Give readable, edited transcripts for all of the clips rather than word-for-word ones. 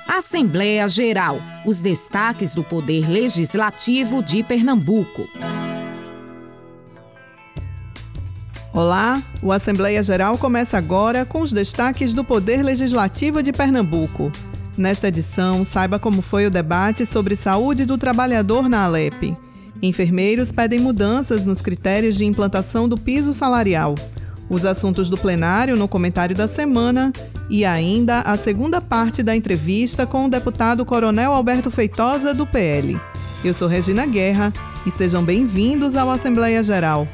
Assembleia Geral. Os destaques do Poder Legislativo de Pernambuco. Olá, o Assembleia Geral começa agora com os destaques do Poder Legislativo de Pernambuco. Nesta edição, saiba como foi o debate sobre saúde do trabalhador na Alep. Enfermeiros pedem mudanças nos critérios de implantação do piso salarial. Os assuntos do plenário no comentário da semana e ainda a segunda parte da entrevista com o deputado Coronel Alberto Feitosa, do PL. Eu sou Regina Guerra e sejam bem-vindos ao Assembleia Geral.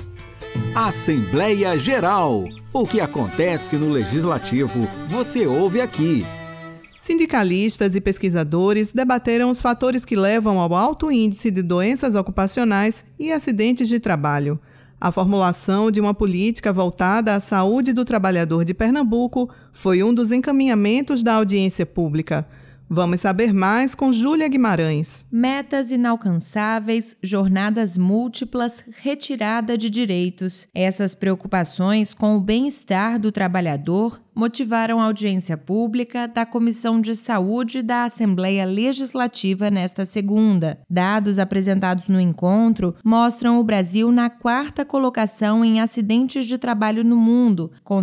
Assembleia Geral. O que acontece no Legislativo, você ouve aqui. Sindicalistas e pesquisadores debateram os fatores que levam ao alto índice de doenças ocupacionais e acidentes de trabalho. A formulação de uma política voltada à saúde do trabalhador de Pernambuco foi um dos encaminhamentos da audiência pública. Vamos saber mais com Júlia Guimarães. Metas inalcançáveis, jornadas múltiplas, retirada de direitos. Essas preocupações com o bem-estar do trabalhador motivaram a audiência pública da Comissão de Saúde da Assembleia Legislativa nesta segunda. Dados apresentados no encontro mostram o Brasil na 4ª colocação em acidentes de trabalho no mundo, com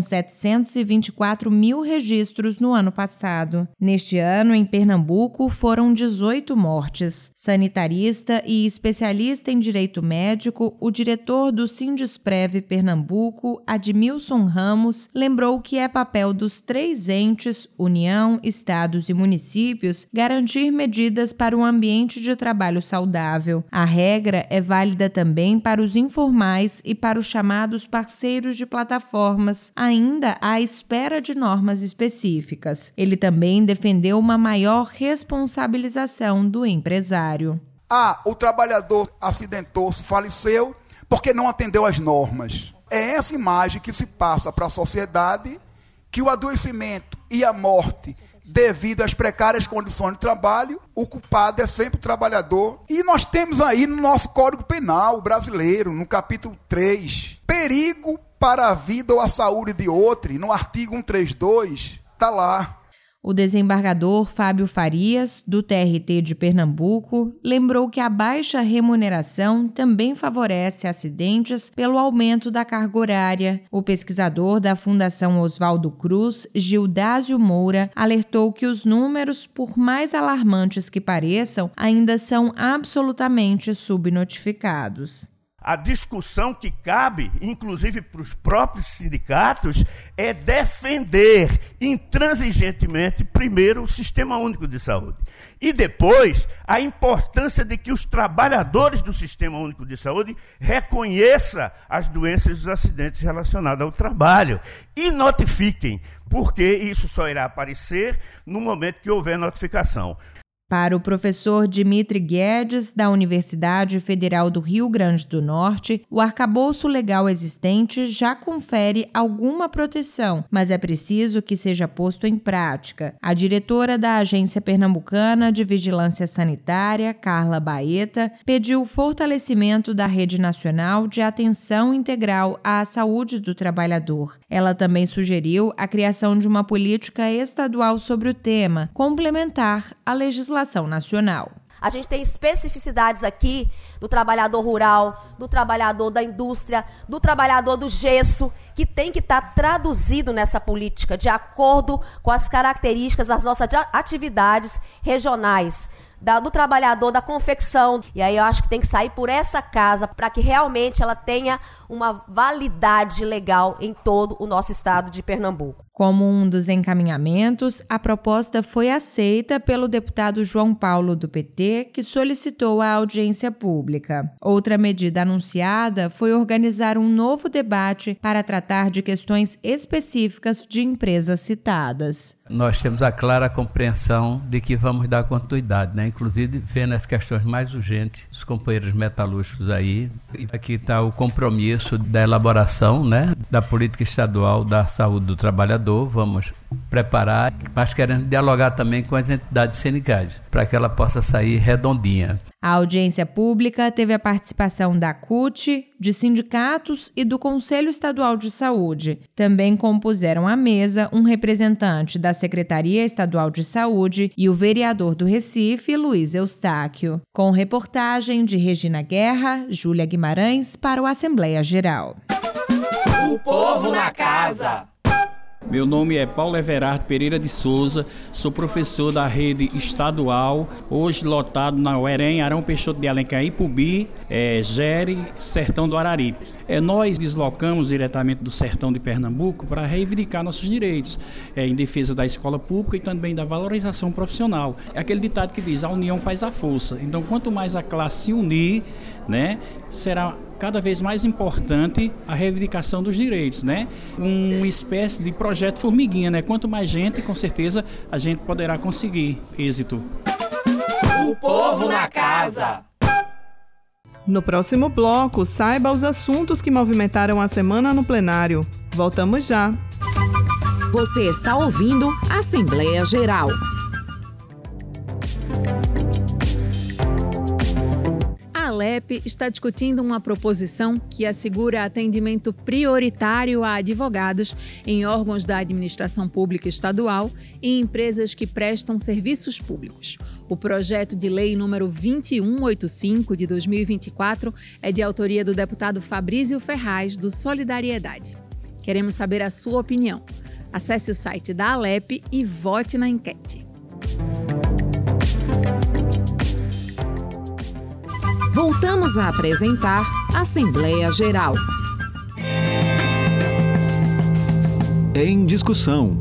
724 mil registros no ano passado. Neste ano, em Pernambuco, foram 18 mortes. Sanitarista e especialista em direito médico, o diretor do Sindisprev Pernambuco, Admilson Ramos, lembrou que é papel dos 3 entes, União, Estados e municípios, garantir medidas para um ambiente de trabalho saudável. A regra é válida também para os informais e para os chamados parceiros de plataformas, ainda à espera de normas específicas. Ele também defendeu uma maior responsabilização do empresário. O trabalhador acidentou-se, faleceu, porque não atendeu às normas. É essa imagem que se passa para a sociedade, que o adoecimento e a morte devido às precárias condições de trabalho, o culpado é sempre o trabalhador. E nós temos aí no nosso Código Penal brasileiro, no capítulo 3, perigo para a vida ou a saúde de outrem, no artigo 132, está lá. O desembargador Fábio Farias, do TRT de Pernambuco, lembrou que a baixa remuneração também favorece acidentes pelo aumento da carga horária. O pesquisador da Fundação Oswaldo Cruz, Gildásio Moura, alertou que os números, por mais alarmantes que pareçam, ainda são absolutamente subnotificados. A discussão que cabe, inclusive para os próprios sindicatos, é defender intransigentemente, primeiro, o Sistema Único de Saúde. E depois, a importância de que os trabalhadores do Sistema Único de Saúde reconheçam as doenças e os acidentes relacionados ao trabalho e notifiquem, porque isso só irá aparecer no momento que houver notificação. Para o professor Dimitri Guedes, da Universidade Federal do Rio Grande do Norte, o arcabouço legal existente já confere alguma proteção, mas é preciso que seja posto em prática. A diretora da Agência Pernambucana de Vigilância Sanitária, Carla Baeta, pediu o fortalecimento da Rede Nacional de Atenção Integral à Saúde do Trabalhador. Ela também sugeriu a criação de uma política estadual sobre o tema, complementar à legislação nacional. A gente tem especificidades aqui do trabalhador rural, do trabalhador da indústria, do trabalhador do gesso, que tem que estar traduzido nessa política de acordo com as características das nossas atividades regionais. Do trabalhador da confecção. E aí eu acho que tem que sair por essa casa para que realmente ela tenha uma validade legal em todo o nosso estado de Pernambuco. Como um dos encaminhamentos, a proposta foi aceita pelo deputado João Paulo, do PT, que solicitou a audiência pública. Outra medida anunciada foi organizar um novo debate para tratar de questões específicas de empresas citadas. Nós temos a clara compreensão de que vamos dar continuidade, né? Inclusive vendo as questões mais urgentes dos companheiros metalúrgicos aí. E aqui está o compromisso da elaboração, né, da política estadual da saúde do trabalhador. Vamos preparar, mas querendo dialogar também com as entidades sindicais, para que ela possa sair redondinha. A audiência pública teve a participação da CUT, de sindicatos e do Conselho Estadual de Saúde. Também compuseram a mesa um representante da Secretaria Estadual de Saúde e o vereador do Recife, Luiz Eustáquio. Com reportagem de Regina Guerra, Júlia Guimarães para o Assembleia Geral. O povo na casa! Meu nome é Paulo Everardo Pereira de Souza, sou professor da rede estadual, hoje lotado na UEREM, Arão Peixoto de Alencar, Ipubi, Gere, Sertão do Araripe. Nós deslocamos diretamente do sertão de Pernambuco para reivindicar nossos direitos, em defesa da escola pública e também da valorização profissional. É aquele ditado que diz, a união faz a força. Então, quanto mais a classe se unir, será cada vez mais importante a reivindicação dos direitos, Uma espécie de projeto formiguinha, Quanto mais gente, com certeza, a gente poderá conseguir êxito. O povo na casa! No próximo bloco, saiba os assuntos que movimentaram a semana no plenário. Voltamos já. Você está ouvindo Assembleia Geral. A ALEP está discutindo uma proposição que assegura atendimento prioritário a advogados em órgãos da administração pública estadual e empresas que prestam serviços públicos. O projeto de lei número 2185 de 2024 é de autoria do deputado Fabrício Ferraz, do Solidariedade. Queremos saber a sua opinião. Acesse o site da ALEP e vote na enquete. Voltamos a apresentar Assembleia Geral. Em discussão.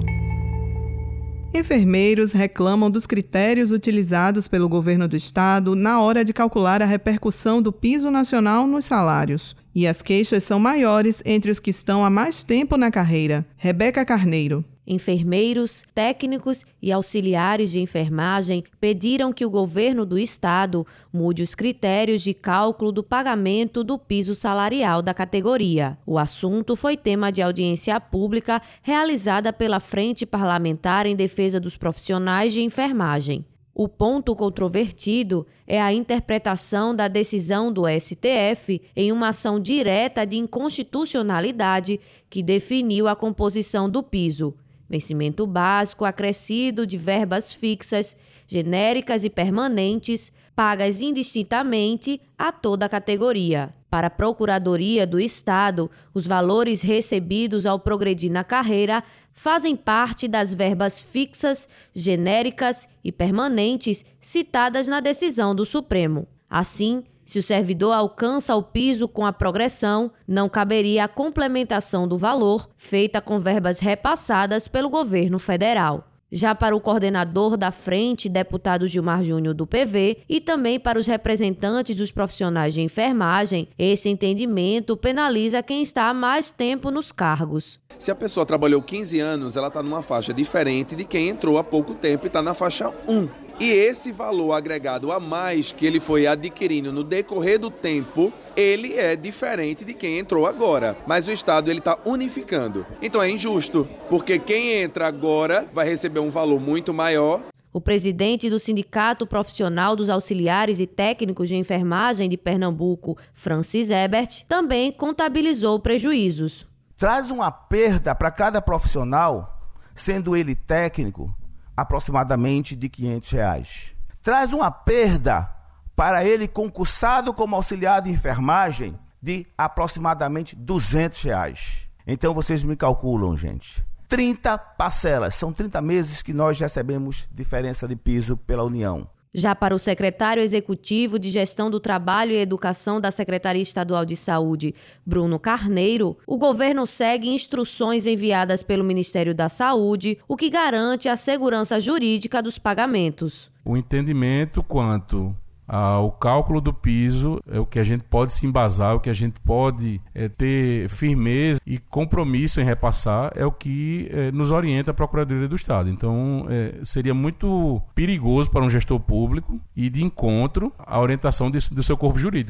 Enfermeiros reclamam dos critérios utilizados pelo governo do estado na hora de calcular a repercussão do piso nacional nos salários. E as queixas são maiores entre os que estão há mais tempo na carreira. Rebeca Carneiro. Enfermeiros, técnicos e auxiliares de enfermagem pediram que o governo do estado mude os critérios de cálculo do pagamento do piso salarial da categoria. O assunto foi tema de audiência pública realizada pela Frente Parlamentar em Defesa dos Profissionais de Enfermagem. O ponto controvertido é a interpretação da decisão do STF em uma ação direta de inconstitucionalidade que definiu a composição do piso. Vencimento básico acrescido de verbas fixas, genéricas e permanentes, pagas indistintamente a toda a categoria. Para a Procuradoria do Estado, os valores recebidos ao progredir na carreira fazem parte das verbas fixas, genéricas e permanentes citadas na decisão do Supremo. Assim, se o servidor alcança o piso com a progressão, não caberia a complementação do valor feita com verbas repassadas pelo governo federal. Já para o coordenador da frente, deputado Gilmar Júnior do PV, e também para os representantes dos profissionais de enfermagem, esse entendimento penaliza quem está há mais tempo nos cargos. Se a pessoa trabalhou 15 anos, ela está numa faixa diferente de quem entrou há pouco tempo e está na faixa 1. E esse valor agregado a mais que ele foi adquirindo no decorrer do tempo, ele é diferente de quem entrou agora. Mas o Estado está unificando. Então é injusto, porque quem entra agora vai receber um valor muito maior. O presidente do Sindicato Profissional dos Auxiliares e Técnicos de Enfermagem de Pernambuco, Francis Ebert, também contabilizou prejuízos. Traz uma perda para cada profissional, sendo ele técnico, aproximadamente de R$500. Traz uma perda para ele concursado como auxiliar de enfermagem de aproximadamente R$200. Então vocês me calculam, gente. 30 parcelas, são 30 meses que nós recebemos diferença de piso pela União. Já para o secretário executivo de Gestão do Trabalho e Educação da Secretaria Estadual de Saúde, Bruno Carneiro, o governo segue instruções enviadas pelo Ministério da Saúde, o que garante a segurança jurídica dos pagamentos. O entendimento quanto ao cálculo do piso é o que a gente pode se embasar, o que a gente pode ter firmeza e compromisso em repassar, é o que nos orienta a Procuradoria do Estado. Então, seria muito perigoso para um gestor público ir de encontro à orientação do seu corpo jurídico.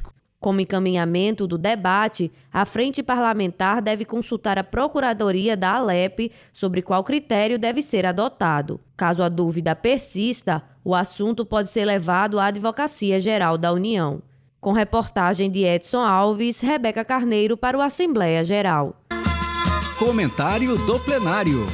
Como encaminhamento do debate, a Frente Parlamentar deve consultar a Procuradoria da Alep sobre qual critério deve ser adotado. Caso a dúvida persista, o assunto pode ser levado à Advocacia Geral da União. Com reportagem de Edson Alves, Rebeca Carneiro para o Assembleia Geral. Comentário do plenário.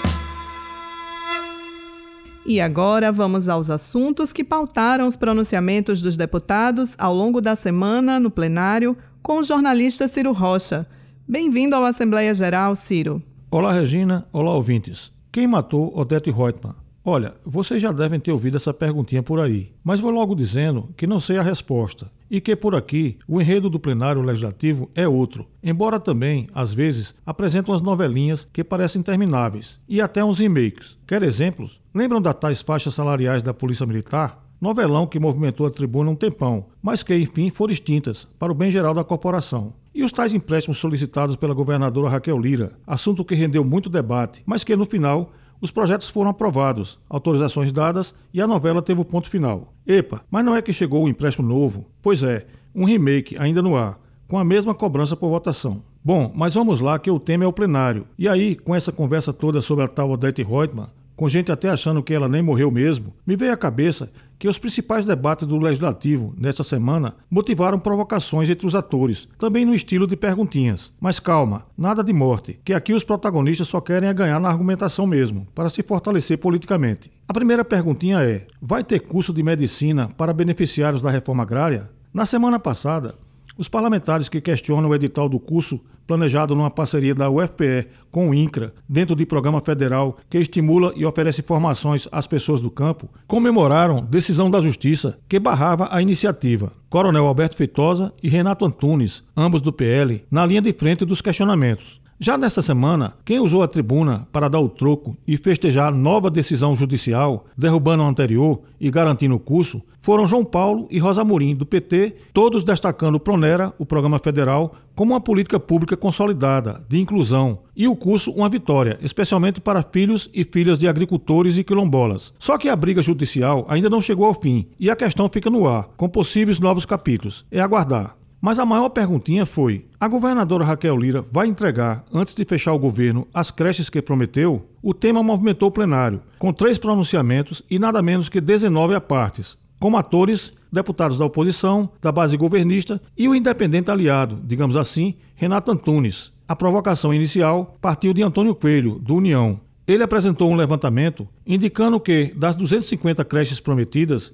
E agora vamos aos assuntos que pautaram os pronunciamentos dos deputados ao longo da semana no plenário com o jornalista Ciro Rocha. Bem-vindo ao Assembleia Geral, Ciro. Olá, Regina. Olá, ouvintes. Quem matou Odete Roitman? Olha, vocês já devem ter ouvido essa perguntinha por aí, mas vou logo dizendo que não sei a resposta e que por aqui o enredo do plenário legislativo é outro, embora também, às vezes, apresentam umas novelinhas que parecem intermináveis e até uns remakes. Quer exemplos? Lembram das tais faixas salariais da Polícia Militar? Novelão que movimentou a tribuna um tempão, mas que, enfim, foram extintas para o bem geral da corporação. E os tais empréstimos solicitados pela governadora Raquel Lira, assunto que rendeu muito debate, mas que, no final, os projetos foram aprovados, autorizações dadas e a novela teve o ponto final. Epa, mas não é que chegou o empréstimo novo? Pois é, um remake ainda no ar, com a mesma cobrança por votação. Bom, mas vamos lá que o tema é o plenário. E aí, com essa conversa toda sobre a tal Odete Roitman, com gente até achando que ela nem morreu mesmo, me veio à cabeça que os principais debates do Legislativo, nesta semana, motivaram provocações entre os atores, também no estilo de perguntinhas. Mas calma, nada de morte, que aqui os protagonistas só querem ganhar na argumentação mesmo, para se fortalecer politicamente. A primeira perguntinha é: vai ter curso de medicina para beneficiários da reforma agrária? Na semana passada, os parlamentares que questionam o edital do curso planejado numa parceria da UFPE com o INCRA, dentro de programa federal que estimula e oferece formações às pessoas do campo, comemoraram decisão da Justiça que barrava a iniciativa. Coronel Alberto Feitosa e Renato Antunes, ambos do PL, na linha de frente dos questionamentos. Já nesta semana, quem usou a tribuna para dar o troco e festejar nova decisão judicial, derrubando a anterior e garantindo o curso, foram João Paulo e Rosa Amorim, do PT, todos destacando o Pronera, o programa federal, como uma política pública consolidada, de inclusão, e o curso uma vitória, especialmente para filhos e filhas de agricultores e quilombolas. Só que a briga judicial ainda não chegou ao fim, e a questão fica no ar, com possíveis novos capítulos. É aguardar. Mas a maior perguntinha foi: a governadora Raquel Lira vai entregar, antes de fechar o governo, as creches que prometeu? O tema movimentou o plenário, com 3 pronunciamentos e nada menos que 19 apartes, como atores, deputados da oposição, da base governista e o independente aliado, digamos assim, Renato Antunes. A provocação inicial partiu de Antônio Coelho, do União. Ele apresentou um levantamento indicando que, das 250 creches prometidas,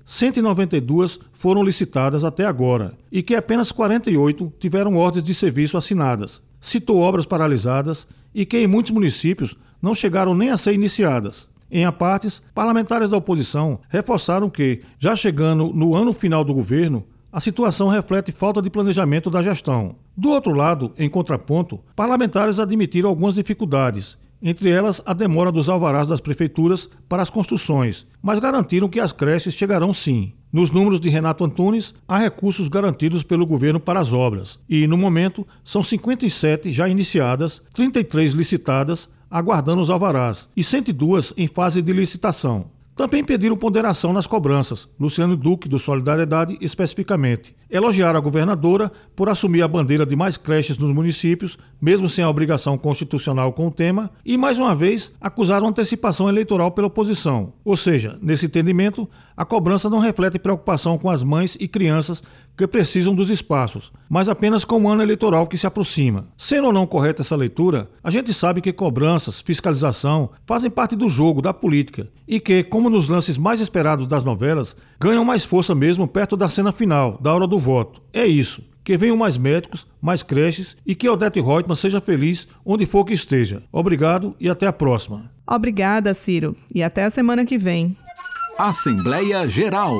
192 foram licitadas até agora e que apenas 48 tiveram ordens de serviço assinadas. Citou obras paralisadas e que em muitos municípios não chegaram nem a ser iniciadas. Em apartes, parlamentares da oposição reforçaram que, já chegando no ano final do governo, a situação reflete falta de planejamento da gestão. Do outro lado, em contraponto, parlamentares admitiram algumas dificuldades, entre elas a demora dos alvarás das prefeituras para as construções, mas garantiram que as creches chegarão sim. Nos números de Renato Antunes, há recursos garantidos pelo governo para as obras, e no momento são 57 já iniciadas, 33 licitadas, aguardando os alvarás, e 102 em fase de licitação. Também pediram ponderação nas cobranças, Luciano Duque, do Solidariedade, especificamente. Elogiaram a governadora por assumir a bandeira de mais creches nos municípios, mesmo sem a obrigação constitucional com o tema, e, mais uma vez, acusaram antecipação eleitoral pela oposição. Ou seja, nesse entendimento, a cobrança não reflete preocupação com as mães e crianças que precisam dos espaços, mas apenas com o ano eleitoral que se aproxima. Sendo ou não correta essa leitura, a gente sabe que cobranças, fiscalização, fazem parte do jogo, da política, e que, como nos lances mais esperados das novelas, ganham mais força mesmo perto da cena final, da hora do voto. É isso. Que venham mais médicos, mais creches e que Odete Roitman seja feliz onde for que esteja. Obrigado e até a próxima. Obrigada, Ciro. E até a semana que vem. Assembleia Geral.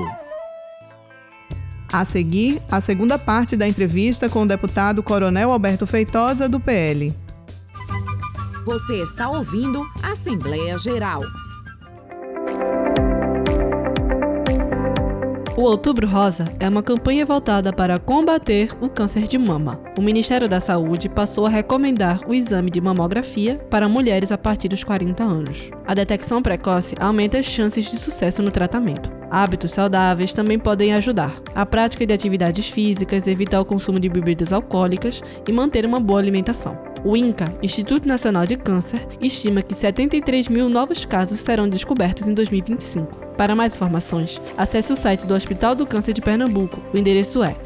A seguir, a segunda parte da entrevista com o deputado Coronel Alberto Feitosa, do PL. Você está ouvindo Assembleia Geral. O Outubro Rosa é uma campanha voltada para combater o câncer de mama. O Ministério da Saúde passou a recomendar o exame de mamografia para mulheres a partir dos 40 anos. A detecção precoce aumenta as chances de sucesso no tratamento. Hábitos saudáveis também podem ajudar. A prática de atividades físicas, evitar o consumo de bebidas alcoólicas e manter uma boa alimentação. O INCA, Instituto Nacional de Câncer, estima que 73 mil novos casos serão descobertos em 2025. Para mais informações, acesse o site do Hospital do Câncer de Pernambuco. O endereço é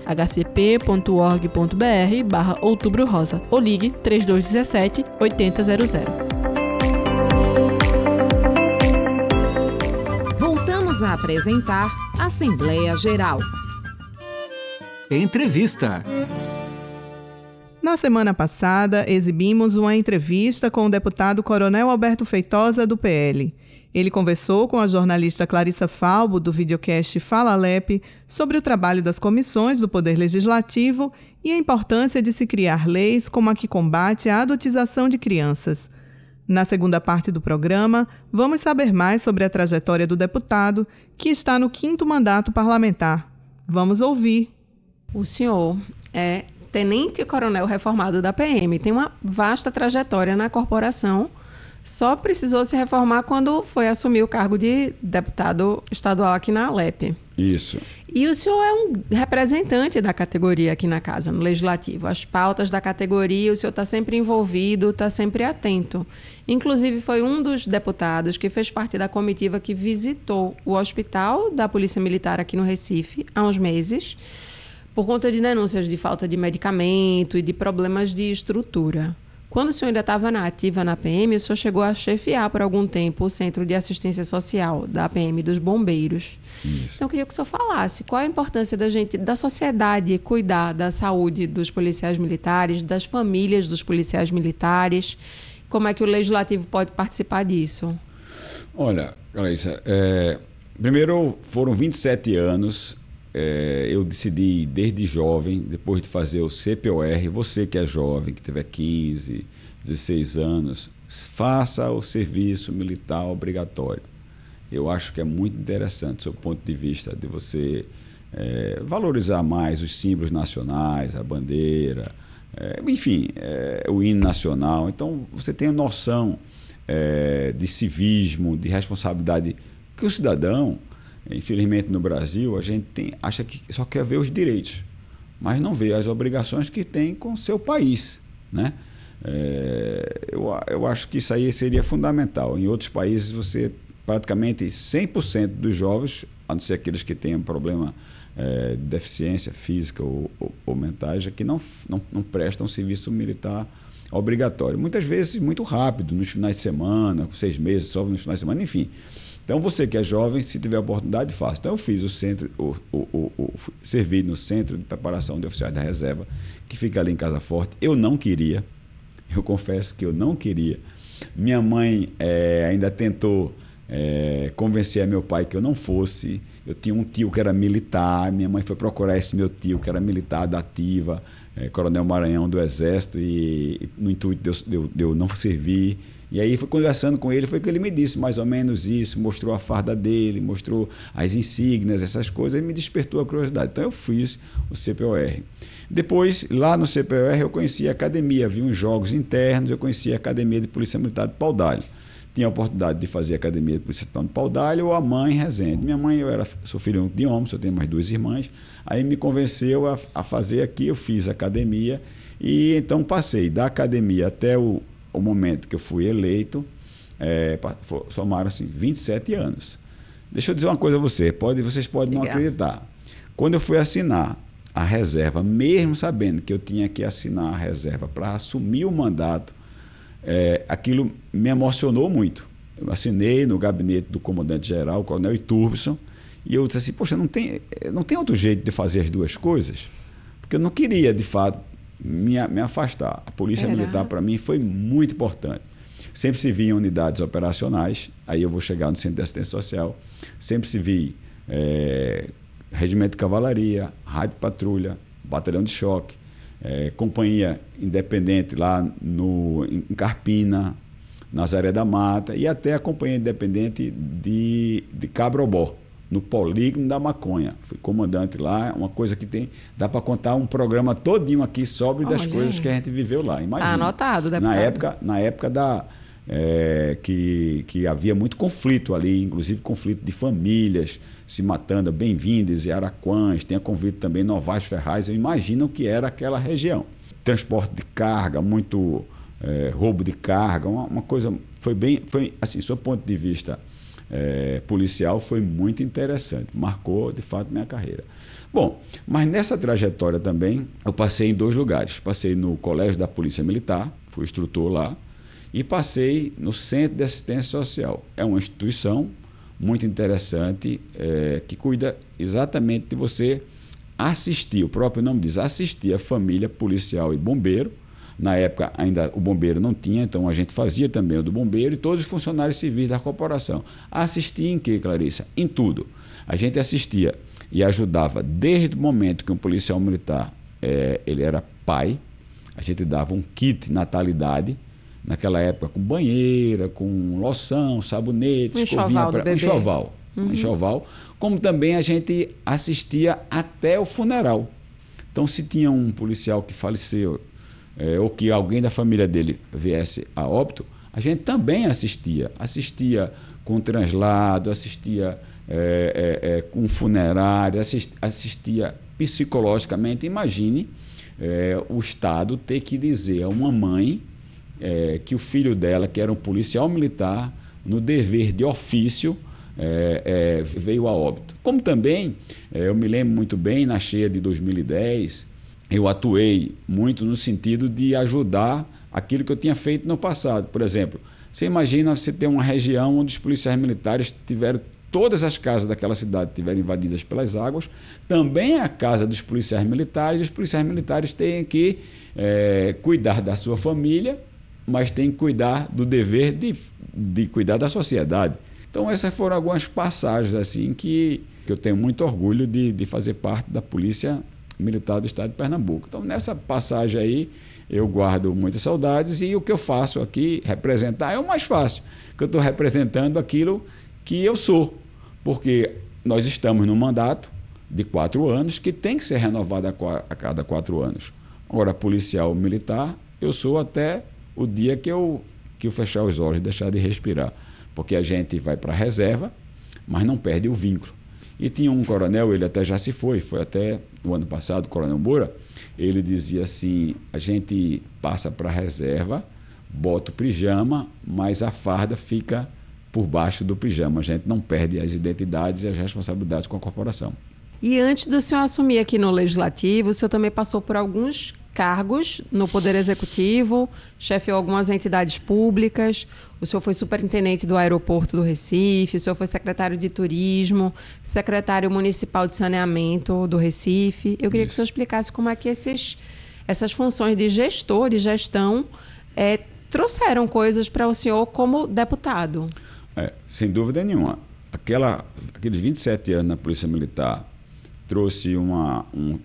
hcp.org.br/Outubro Rosa ou ligue 3217 8000. Voltamos a apresentar Assembleia Geral. Entrevista. Na semana passada, exibimos uma entrevista com o deputado Coronel Alberto Feitosa, do PL. Ele conversou com a jornalista Clarissa Falbo, do videocast Fala Alep, sobre o trabalho das comissões do Poder Legislativo e a importância de se criar leis como a que combate a adotização de crianças. Na segunda parte do programa, vamos saber mais sobre a trajetória do deputado, que está no 5º mandato parlamentar. Vamos ouvir. O senhor é tenente-coronel reformado da PM, tem uma vasta trajetória na corporação, só precisou se reformar quando foi assumir o cargo de deputado estadual aqui na Alep. Isso. E o senhor é um representante da categoria aqui na casa, no Legislativo. As pautas da categoria, o senhor está sempre envolvido, está sempre atento. Inclusive, foi um dos deputados que fez parte da comitiva que visitou o hospital da Polícia Militar aqui no Recife há uns meses, por conta de denúncias de falta de medicamento e de problemas de estrutura. Quando o senhor ainda estava na ativa na PM, o senhor chegou a chefiar por algum tempo o Centro de Assistência Social da PM dos Bombeiros. Isso. Então, eu queria que o senhor falasse qual a importância da sociedade cuidar da saúde dos policiais militares, das famílias dos policiais militares, como é que o Legislativo pode participar disso? Olha, Clarissa, primeiro foram 27 anos. Eu decidi desde jovem, depois de fazer o CPOR, você que é jovem, que tiver 15, 16 anos, faça o serviço militar obrigatório. Eu acho que é muito interessante, sob o ponto de vista de você valorizar mais os símbolos nacionais, a bandeira, enfim, o hino nacional. Então, você tem a noção de civismo, de responsabilidade, que o cidadão, infelizmente no Brasil, a gente acha que só quer ver os direitos, mas não vê as obrigações que tem com o seu país, né? Eu acho que isso aí seria fundamental. Em outros países, você praticamente 100% dos jovens, a não ser aqueles que têm um problema de deficiência física ou mental, que não prestam serviço militar obrigatório. Muitas vezes muito rápido, nos finais de semana, 6 meses, só nos finais de semana, enfim. Então, você que é jovem, se tiver oportunidade, faça. Então, eu fiz servi no Centro de Preparação de Oficiais da Reserva, que fica ali em Casa Forte. Eu não queria, eu confesso que eu não queria. Minha mãe ainda tentou convencer a meu pai que eu não fosse. Eu tinha um tio que era militar, minha mãe foi procurar esse meu tio, que era militar da ativa, Coronel Maranhão do Exército, e no intuito de eu não servir. E aí, foi conversando com ele, foi que ele me disse mais ou menos isso, mostrou a farda dele, mostrou as insígnias, essas coisas, e me despertou a curiosidade. Então, eu fiz o CPOR. Depois, lá no CPOR, eu conheci a academia, vi uns jogos internos, eu conheci a Academia de Polícia Militar de Paudalho. Tinha a oportunidade de fazer a Academia de Polícia Militar de Paudalho ou a mãe Resende. Minha mãe, sou filho único de homem, só tenho mais 2 irmãs, aí me convenceu a fazer aqui, eu fiz a academia, e então passei da academia até o momento que eu fui eleito, somaram-se 27 anos. Deixa eu dizer uma coisa a você, vocês podem não acreditar. Quando eu fui assinar a reserva, mesmo sabendo que eu tinha que assinar a reserva para assumir o mandato, aquilo me emocionou muito. Eu assinei no gabinete do comandante-geral, o coronel Iturbson, e eu disse assim, poxa, não tem outro jeito de fazer as duas coisas? Porque eu não queria, de fato, me afastar. A Polícia Militar, para mim, foi muito importante. Sempre se vi em unidades operacionais, aí eu vou chegar no Centro de Assistência Social, sempre se vi Regimento de Cavalaria, Rádio Patrulha, Batalhão de Choque, Companhia Independente lá em Carpina, Nazaré da Mata, e até a Companhia Independente de Cabrobó, no polígono da maconha. Fui comandante lá, uma coisa que dá para contar um programa todinho aqui sobre das coisas que a gente viveu lá. Imagina. Está anotado, deputado. Na época que havia muito conflito ali, inclusive conflito de famílias se matando, Bem-vindas e Araquãs, tinha conflito também em Novaes Ferraz, eu imagino o que era aquela região. Transporte de carga, muito roubo de carga, uma coisa, foi assim, do ponto de vista policial, foi muito interessante, marcou de fato minha carreira. Bom, mas nessa trajetória também, eu passei em 2 lugares, passei no Colégio da Polícia Militar, fui instrutor lá, e passei no Centro de Assistência Social. É uma instituição muito interessante, que cuida exatamente de você assistir, o próprio nome diz, assistir a família policial e bombeiro. Na época ainda o bombeiro não tinha, então a gente fazia também o do bombeiro e todos os funcionários civis da corporação. Assistia em quê, Clarissa? Em tudo. A gente assistia e ajudava desde o momento que um policial militar ele era pai, a gente dava um kit natalidade, naquela época com banheira, com loção, sabonete, escovinha, um enxoval, como também a gente assistia até o funeral. Então, se tinha um policial que faleceu, ou que alguém da família dele viesse a óbito, a gente também assistia com translado, assistia com funerário, assistia psicologicamente. Imagine o Estado ter que dizer a uma mãe que o filho dela, que era um policial militar, no dever de ofício, veio a óbito. Como também, eu me lembro muito bem, na cheia de 2010, eu atuei muito no sentido de ajudar aquilo que eu tinha feito no passado. Por exemplo, você imagina você ter uma região onde os policiais militares tiveram, todas as casas daquela cidade tiveram invadidas pelas águas, também a casa dos policiais militares, e os policiais militares têm que cuidar da sua família, mas têm que cuidar do dever de cuidar da sociedade. Então essas foram algumas passagens assim que eu tenho muito orgulho de fazer parte da Polícia Militar do Estado de Pernambuco. Então nessa passagem aí eu guardo muitas saudades, e o que eu faço aqui, representar, é o mais fácil, que eu estou representando aquilo que eu sou, porque nós estamos num mandato de 4 anos que tem que ser renovado a cada 4 anos. Agora, policial militar, eu sou até o dia que eu fechar os olhos e deixar de respirar, porque a gente vai para a reserva, mas não perde o vínculo. E tinha um coronel, ele até já se foi até o ano passado, o coronel Moura, ele dizia assim, a gente passa para a reserva, bota o pijama, mas a farda fica por baixo do pijama, a gente não perde as identidades e as responsabilidades com a corporação. E antes do senhor assumir aqui no Legislativo, o senhor também passou por alguns cargos no Poder Executivo, chefiou algumas entidades públicas, o senhor foi superintendente do aeroporto do Recife, o senhor foi secretário de Turismo, secretário municipal de saneamento do Recife. Eu queria que o senhor explicasse como é que essas funções de gestor e gestão trouxeram coisas para o senhor como deputado. Sem dúvida nenhuma. Aqueles 27 anos na Polícia Militar trouxe uma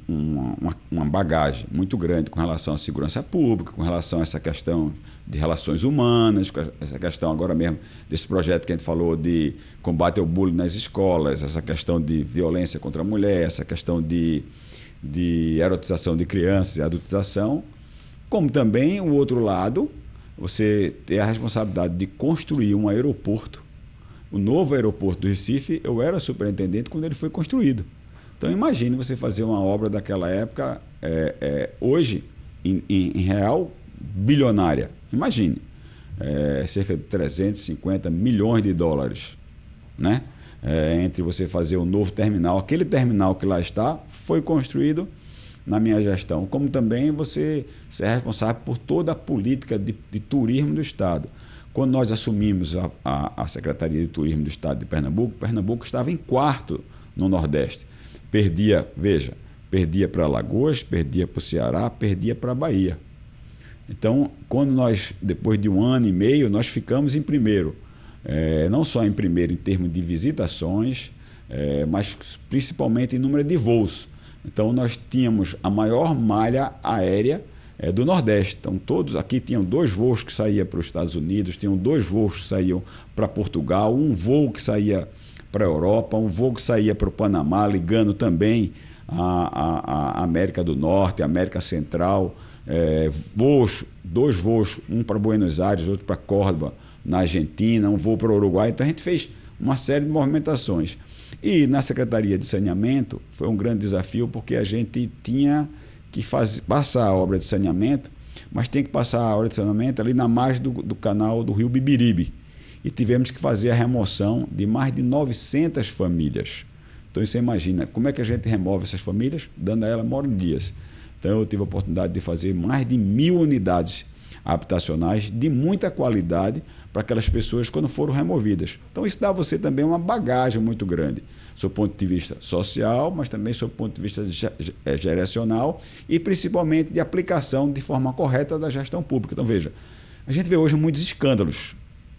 bagagem muito grande com relação à segurança pública, com relação a essa questão de relações humanas, com essa questão agora mesmo desse projeto que a gente falou de combate ao bullying nas escolas, essa questão de violência contra a mulher, essa questão de erotização de crianças e adultização, como também o outro lado, você ter a responsabilidade de construir um aeroporto. O novo aeroporto do Recife, eu era superintendente quando ele foi construído. Então imagine você fazer uma obra daquela época, hoje, em real, bilionária. Imagine, cerca de 350 milhões de dólares, né? Entre você fazer um novo terminal. Aquele terminal que lá está foi construído na minha gestão, como também você ser responsável por toda a política de turismo do Estado. Quando nós assumimos a Secretaria de Turismo do Estado de Pernambuco, Pernambuco estava em 4º no Nordeste. Perdia para Alagoas, perdia para o Ceará, perdia para a Bahia. Então, quando nós, depois de 1 ano e meio, nós ficamos em primeiro. Não só em primeiro em termos de visitações, mas principalmente em número de voos. Então, nós tínhamos a maior malha aérea do Nordeste. Então, todos aqui tinham 2 voos que saíam para os Estados Unidos, tinham 2 voos que saíam para Portugal, um voo que saía para a Europa, um voo que saía para o Panamá, ligando também a América do Norte, a América Central, dois voos, um para Buenos Aires, outro para Córdoba, na Argentina, um voo para o Uruguai. Então a gente fez uma série de movimentações. E na Secretaria de Saneamento foi um grande desafio, porque a gente tinha que passar a obra de saneamento, mas tem que passar a obra de saneamento ali na margem do canal do Rio Bibiribe. E tivemos que fazer a remoção de mais de 900 famílias. Então você imagina, como é que a gente remove essas famílias? Dando a ela moradias. Então eu tive a oportunidade de fazer mais de 1.000 unidades habitacionais de muita qualidade para aquelas pessoas quando foram removidas. Então isso dá a você também uma bagagem muito grande, do ponto de vista social, mas também do ponto de vista geracional e principalmente de aplicação de forma correta da gestão pública. Então veja, a gente vê hoje muitos escândalos.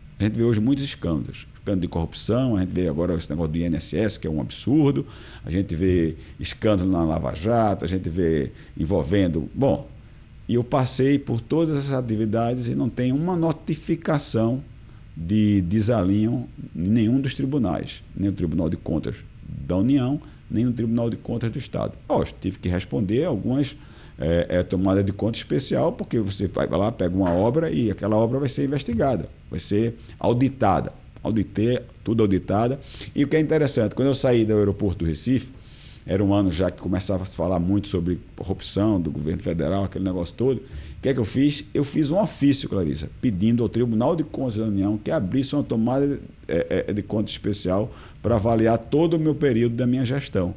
Escândalo de corrupção, a gente vê agora esse negócio do INSS, que é um absurdo, a gente vê escândalo na Lava Jato, a gente vê envolvendo... Bom, e eu passei por todas essas atividades e não tem uma notificação de desalinho em nenhum dos tribunais, nem no Tribunal de Contas da União, nem no Tribunal de Contas do Estado. Tive que responder algumas tomada de conta especial, porque você vai lá, pega uma obra e aquela obra vai ser investigada, vai ser auditada, tudo auditada. E o que é interessante, quando eu saí do aeroporto do Recife, era um ano já que começava a se falar muito sobre corrupção do governo federal, aquele negócio todo. O que é que eu fiz? Eu fiz um ofício, Clarissa, pedindo ao Tribunal de Contas da União que abrisse uma tomada de conta especial para avaliar todo o meu período da minha gestão.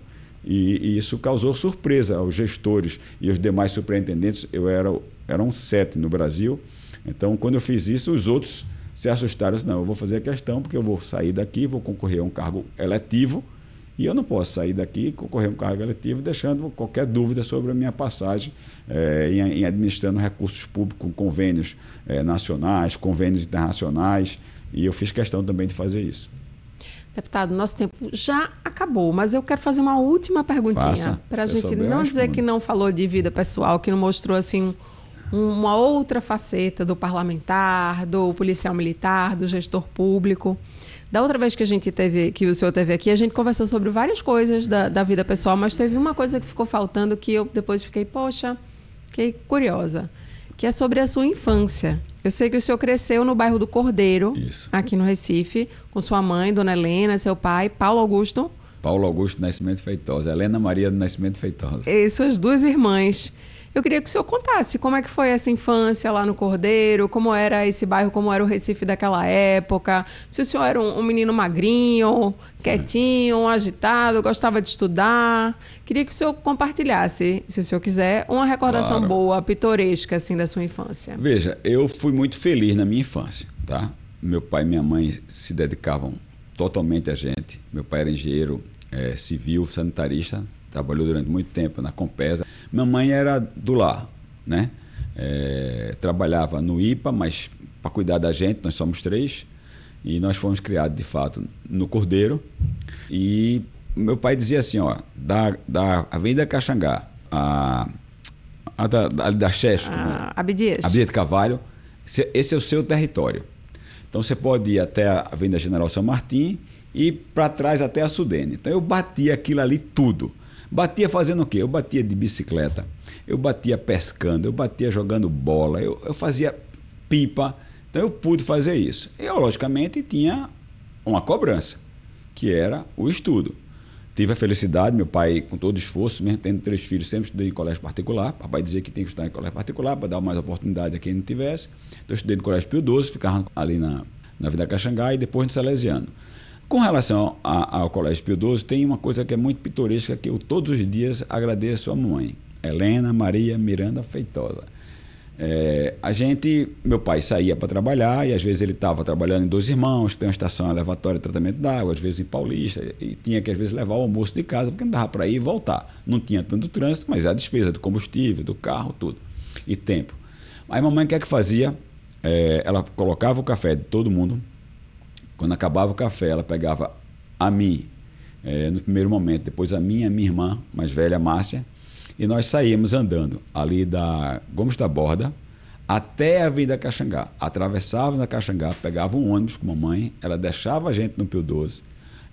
E isso causou surpresa aos gestores e aos demais superintendentes. Eram 7 no Brasil. Então, quando eu fiz isso, os outros se assustaram. Não, eu vou fazer a questão porque eu vou sair daqui, vou concorrer a um cargo eletivo e eu não posso sair daqui e concorrer a um cargo eletivo deixando qualquer dúvida sobre a minha passagem em administrando recursos públicos com convênios nacionais, convênios internacionais, e eu fiz questão também de fazer isso. Deputado, nosso tempo já acabou, mas eu quero fazer uma última perguntinha para a gente não dizer que não falou de vida pessoal, que não mostrou assim uma outra faceta do parlamentar, do policial militar, do gestor público. Da outra vez que o senhor esteve aqui, a gente conversou sobre várias coisas da vida pessoal, mas teve uma coisa que ficou faltando que eu depois fiquei curiosa, que é sobre a sua infância. Eu sei que o senhor cresceu no bairro do Cordeiro, aqui no Recife, com sua mãe, Dona Helena, seu pai, Paulo Augusto Nascimento Feitosa, Helena Maria do Nascimento Feitosa. E suas 2 irmãs. Eu queria que o senhor contasse como é que foi essa infância lá no Cordeiro, como era esse bairro, como era o Recife daquela época, se o senhor era um menino magrinho, quietinho, agitado, gostava de estudar. Queria que o senhor compartilhasse, se o senhor quiser, uma recordação boa, pitoresca, assim, da sua infância. Veja, eu fui muito feliz na minha infância, tá? Meu pai e minha mãe se dedicavam totalmente a gente. Meu pai era engenheiro civil, sanitarista, trabalhou durante muito tempo na Compesa. Minha mãe era do lar, né? Trabalhava no IPA, mas para cuidar da gente, nós somos 3, e nós fomos criados, de fato, no Cordeiro. E meu pai dizia assim, da Avenida Caxangá, da Xexe, Abdias de Carvalho, esse é o seu território. Então você pode ir até a Avenida General São Martim e para trás até a Sudene. Então eu batia aquilo ali tudo. Batia fazendo o quê? Eu batia de bicicleta, eu batia pescando, eu batia jogando bola, eu fazia pipa. Então eu pude fazer isso. Eu, logicamente, tinha uma cobrança, que era o estudo. Tive a felicidade, meu pai, com todo esforço, mesmo tendo 3 filhos, sempre estudei em colégio particular. Papai dizia que tem que estudar em colégio particular para dar mais oportunidade a quem não tivesse. Então eu estudei no Colégio Pio XII, ficava ali na Avenida Caxangá e depois no Salesiano. Com relação ao Colégio Pio XII, tem uma coisa que é muito pitoresca, que eu todos os dias agradeço à mamãe, Helena Maria Miranda Feitosa. Meu pai saía para trabalhar e às vezes ele estava trabalhando em 2 Irmãos, tem uma estação elevatória de tratamento d'água, às vezes em Paulista, e tinha que às vezes levar o almoço de casa, porque não dava para ir e voltar. Não tinha tanto trânsito, mas a despesa do combustível, do carro, tudo, e tempo. Aí a mamãe, o que é que fazia? Ela colocava o café de todo mundo. Quando acabava o café, ela pegava a mim, no primeiro momento, depois a minha irmã mais velha, Márcia, e nós saímos andando ali da Gomes da Borda até a Avenida Caxangá. Atravessava na Caxangá, pegava um ônibus com a mamãe, ela deixava a gente no Pio XII,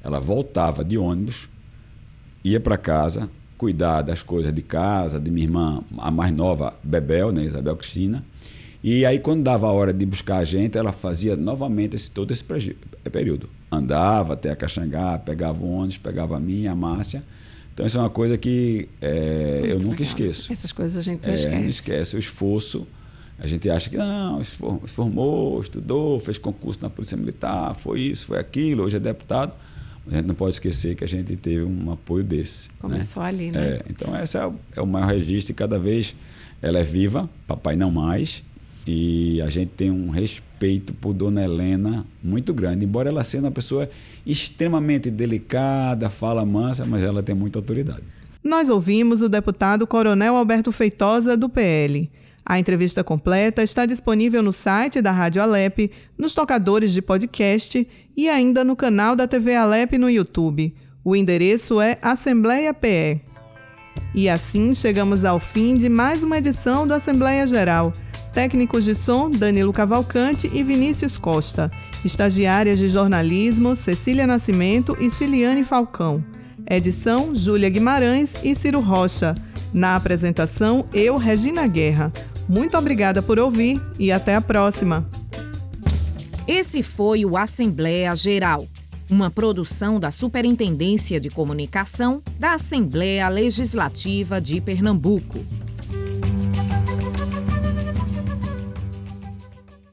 Ela voltava de ônibus, ia para casa, cuidar das coisas de casa, de minha irmã, a mais nova, Bebel, né, Isabel Cristina. E aí, quando dava a hora de buscar a gente, ela fazia novamente todo esse período. Andava até a Caxangá, pegava o ônibus, pegava a minha, a Márcia. Então, isso é uma coisa que eu nunca esqueço. Essas coisas a gente não esquece. Não esquece o esforço. A gente acha que não, se formou, estudou, fez concurso na Polícia Militar, foi isso, foi aquilo, hoje é deputado. A gente não pode esquecer que a gente teve um apoio desse. Começou ali, né? Então, esse é o maior registro e cada vez ela é viva, papai não mais. E a gente tem um respeito por Dona Helena muito grande. Embora ela seja uma pessoa extremamente delicada, fala mansa, mas ela tem muita autoridade. Nós ouvimos o deputado Coronel Alberto Feitosa, do PL. A entrevista completa está disponível no site da Rádio Alep, nos tocadores de podcast e ainda no canal da TV Alep no YouTube. O endereço é Assembleia PE. E assim chegamos ao fim de mais uma edição do Assembleia Geral. Técnicos de som, Danilo Cavalcante e Vinícius Costa. Estagiárias de jornalismo, Cecília Nascimento e Ciliane Falcão. Edição, Júlia Guimarães e Ciro Rocha. Na apresentação, eu, Regina Guerra. Muito obrigada por ouvir e até a próxima. Esse foi o Assembleia Geral, uma produção da Superintendência de Comunicação da Assembleia Legislativa de Pernambuco.